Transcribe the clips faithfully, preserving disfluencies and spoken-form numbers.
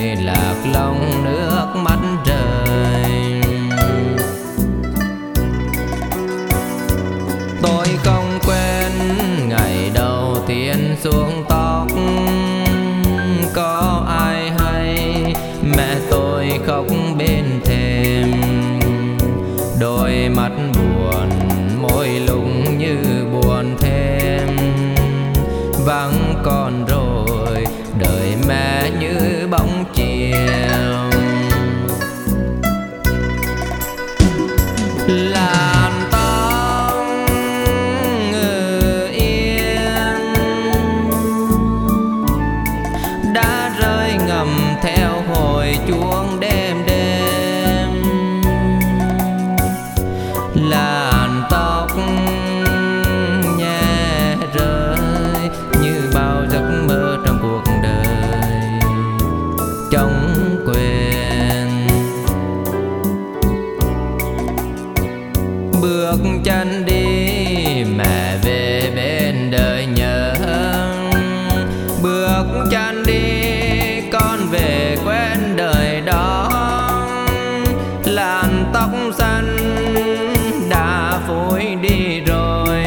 lạc lòng nước mắt rơi. Tôi không quên ngày đầu tiên xuống tóc, có ai hay mẹ tôi khóc bên thềm, đôi mắt buồn môi lung như buồn thêm. Vắng con rồi đời mẹ như bóng chiều, làn tóc ngự yên đã rơi ngầm theo hồi chuông đêm đêm. Làn tóc nhẹ rơi như bao giấc mơ trong cuộc đời chống quên. Bước chân đi mẹ về bên đời nhớ, bước chân đi con về quen đời đó. Làn tóc xanh đã phôi đi rồi,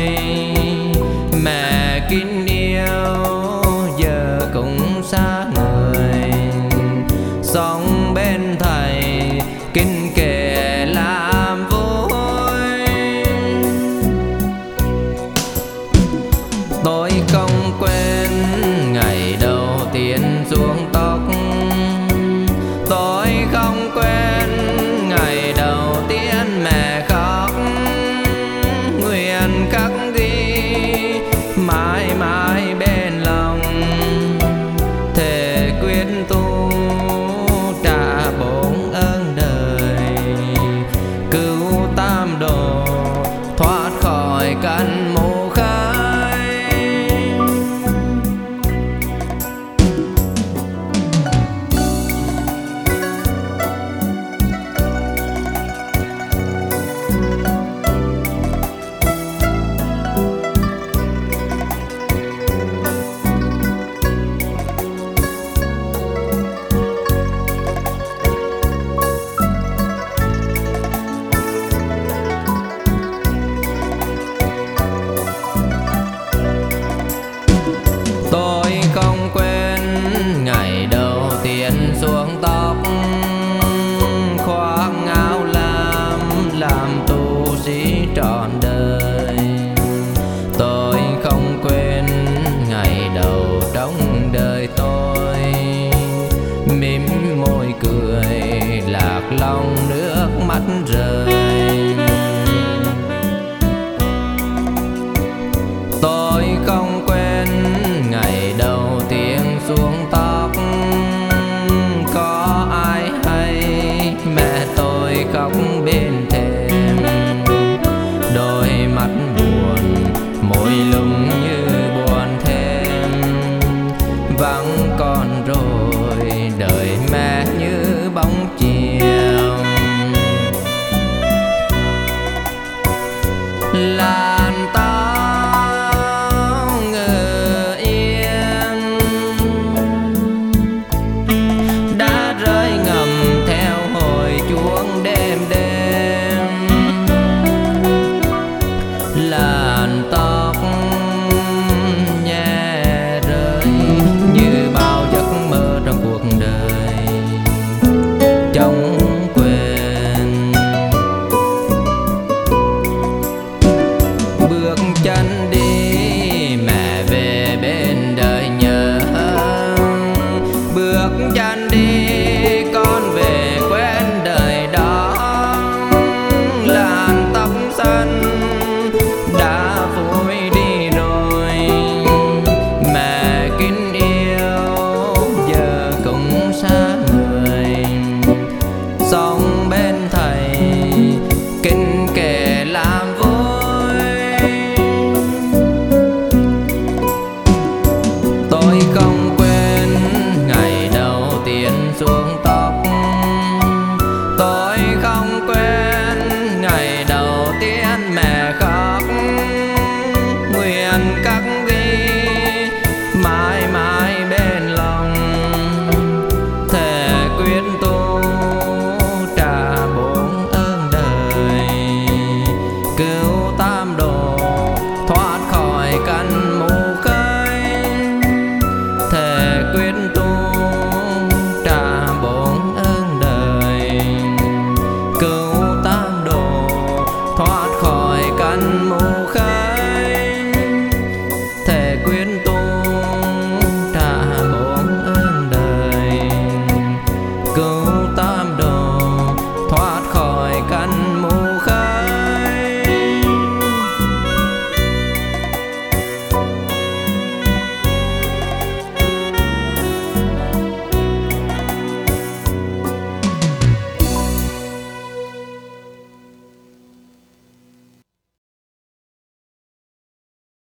mẹ kính yêu giờ cũng xa người. Sống bên thầy kinh kệ làm vui, tôi không quên ngày đầu tiên xuống tóc. Tôi không quên ngày đầu tiên mẹ khóc, nguyện khắc ghi mãi mãi bên lòng. Thề quyết tu trả bốn ơn đời, cứu tam đồ thoát khỏi căn mù khói. Tôi không quên ngày đầu tiên xuống tóc, khoác áo lam làm tu sĩ trọn đời. Tôi không quên ngày đầu trong đời tôi, mím môi cười lạc lòng nước mắt rơi. Tôi không quên ngày đầu tiên xuống tóc, có ai hay mẹ tôi khóc bên